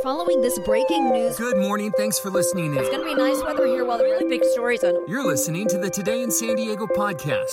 Following this breaking news. Good morning. Thanks for listening in. It's going to be nice weather here while the really big stories on. You're listening to the Today in San Diego podcast.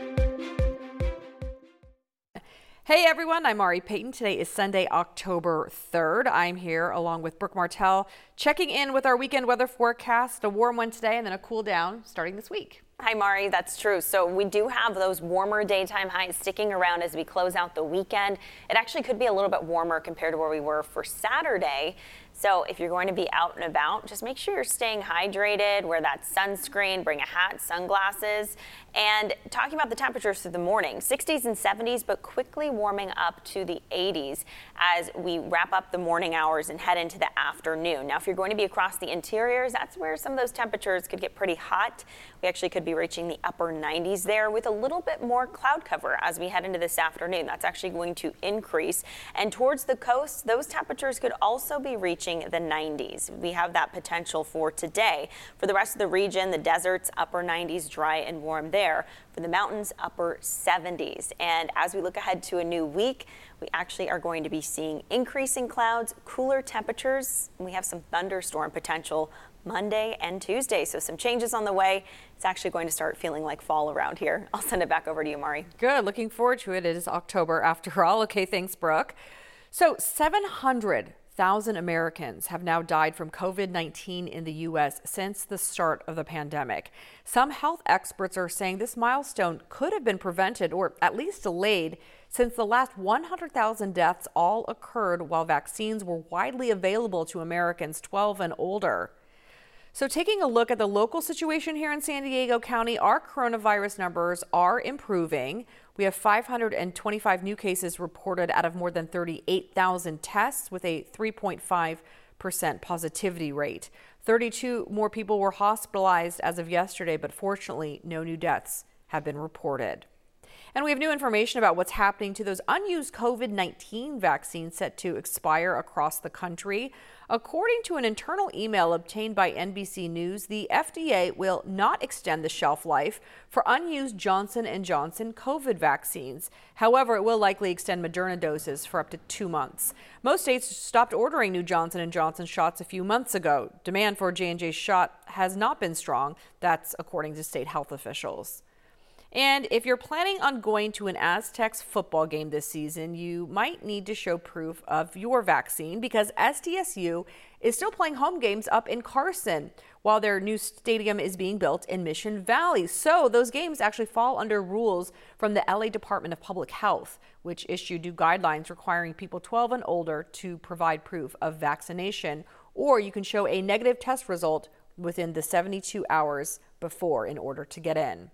Hey everyone, I'm Ari Payton. Today is Sunday, October 3rd. I'm here along with Brooke Martell, checking in with our weekend weather forecast. A warm one today and then a cool down starting this week. Hi, Mari. That's true. So we do have those warmer daytime highs sticking around as we close out the weekend. It actually could be a little bit warmer compared to where we were for Saturday. So if you're going to be out and about, just make sure you're staying hydrated, wear that sunscreen, bring a hat, sunglasses. And talking about the temperatures through the morning, 60s and 70s, but quickly warming up to the 80s as we wrap up the morning hours and head into the afternoon. Now, if you're going to be across the interiors, that's where some of those temperatures could get pretty hot. We actually could be reaching the upper 90s there with a little bit more cloud cover as we head into this afternoon. That's actually going to increase. And towards the coast, those temperatures could also be reaching the 90s. We have that potential for today. For the rest of the region, the deserts, upper 90s, dry and warm there. For the mountains, upper 70s. And as we look ahead to a new week, we actually are going to be seeing increasing clouds, cooler temperatures, and we have some thunderstorm potential Monday and Tuesday. So some changes on the way. It's actually going to start feeling like fall around here. I'll send it back over to you, Mari. Good. Looking forward to it. It is October after all. Okay, thanks, Brooke. So 700,000 Americans have now died from COVID-19 in the U.S. since the start of the pandemic. Some health experts are saying this milestone could have been prevented or at least delayed since the last 100,000 deaths all occurred while vaccines were widely available to Americans 12 and older. So taking a look at the local situation here in San Diego County, our coronavirus numbers are improving. We have 525 new cases reported out of more than 38,000 tests with a 3.5% positivity rate. 32 more people were hospitalized as of yesterday, but fortunately, no new deaths have been reported. And we have new information about what's happening to those unused COVID-19 vaccines set to expire across the country. According to an internal email obtained by NBC News, the FDA will not extend the shelf life for unused Johnson & Johnson COVID vaccines. However, it will likely extend Moderna doses for up to 2 months. Most states stopped ordering new Johnson & Johnson shots a few months ago. Demand for J&J's shot has not been strong. That's according to state health officials. And if you're planning on going to an Aztecs football game this season, you might need to show proof of your vaccine because SDSU is still playing home games up in Carson while their new stadium is being built in Mission Valley. So those games actually fall under rules from the LA Department of Public Health, which issued new guidelines requiring people 12 and older to provide proof of vaccination, or you can show a negative test result within the 72 hours before in order to get in.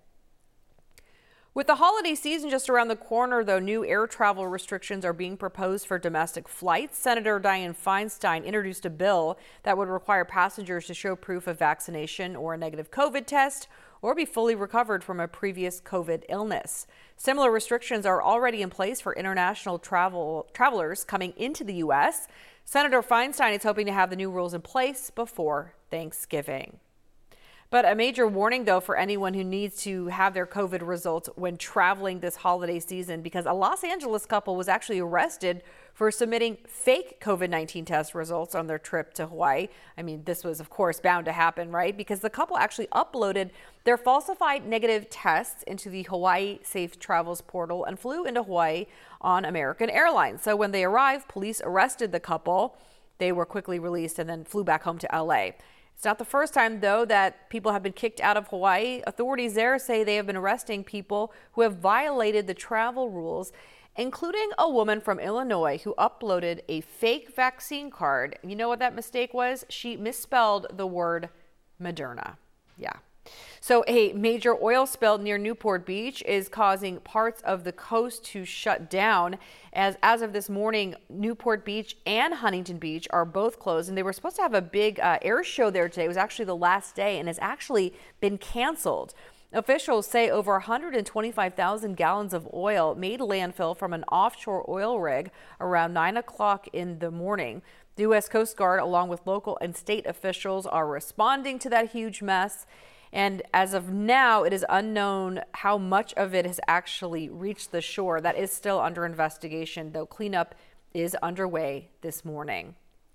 With the holiday season just around the corner, though, new air travel restrictions are being proposed for domestic flights. Senator Dianne Feinstein introduced a bill that would require passengers to show proof of vaccination or a negative COVID test or be fully recovered from a previous COVID illness. Similar restrictions are already in place for international travelers coming into the U.S. Senator Feinstein is hoping to have the new rules in place before Thanksgiving. But a major warning, though, for anyone who needs to have their COVID results when traveling this holiday season, because a Los Angeles couple was actually arrested for submitting fake COVID-19 test results on their trip to Hawaii. I mean, this was, of course, bound to happen, right? Because the couple actually uploaded their falsified negative tests into the Hawaii Safe Travels portal and flew into Hawaii on American Airlines. So when they arrived, police arrested the couple. They were quickly released and then flew back home to LA. It's not the first time, though, that people have been kicked out of Hawaii. Authorities there say they have been arresting people who have violated the travel rules, including a woman from Illinois who uploaded a fake vaccine card. You know what that mistake was? She misspelled the word Moderna. Yeah. So a major oil spill near Newport Beach is causing parts of the coast to shut down. As of this morning, Newport Beach and Huntington Beach are both closed, and they were supposed to have a big air show there today. It was actually the last day and has actually been canceled. Officials say over 125,000 gallons of oil made landfill from an offshore oil rig around 9 o'clock in the morning. The U.S. Coast Guard, along with local and state officials, are responding to that huge mess. And as of now, it is unknown how much of it has actually reached the shore. That is still under investigation, though cleanup is underway this morning.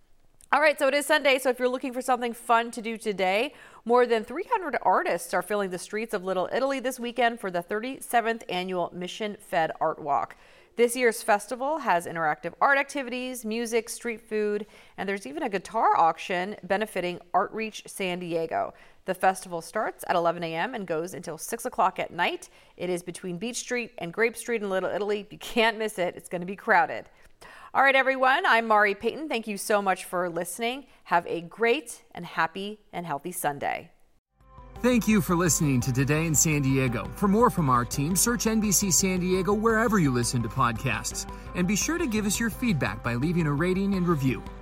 All right, so it is Sunday, so if you're looking for something fun to do today, more than 300 artists are filling the streets of Little Italy this weekend for the 37th annual Mission Fed Art Walk. This year's festival has interactive art activities, music, street food, and there's even a guitar auction benefiting ArtReach San Diego. The festival starts at 11 a.m. and goes until 6 o'clock at night. It is between Beach Street and Grape Street in Little Italy. You can't miss it. It's going to be crowded. All right, everyone, I'm Mari Payton. Thank you so much for listening. Have a great and happy and healthy Sunday. Thank you for listening to Today in San Diego. For more from our team, search NBC San Diego wherever you listen to podcasts. And be sure to give us your feedback by leaving a rating and review.